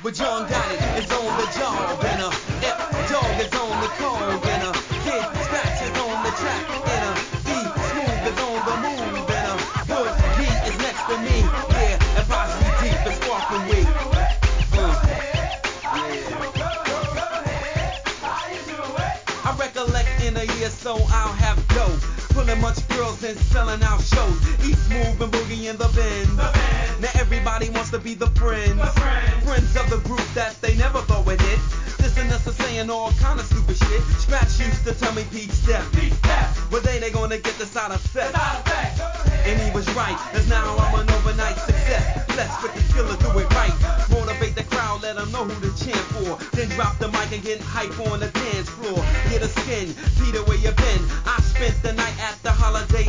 But John got it, it's on the job, and F-Dog is on the call, and Kid Scratch is on the track, and D-Smooth is on the move, and Wood G is next to me, yeah, and Posse Deep is sparking weed. I recollect in a year so I'll have dough, pulling much girls and selling out shows. East Move and Boogie in the Benz. Now everybody wants to be the friends of the group that they never thought would hit. This and us are saying all kind of stupid shit. Scratch used to tell me Pete Step, but they gonna get the side effect. And he was right, as now I'm an overnight success. Blessed with the skill to do it right. Motivate the crowd, let them know who to chant for. Then drop the mic and get hype on the dance floor. Get a skin, Peter, where you been? I spent the night at the Holiday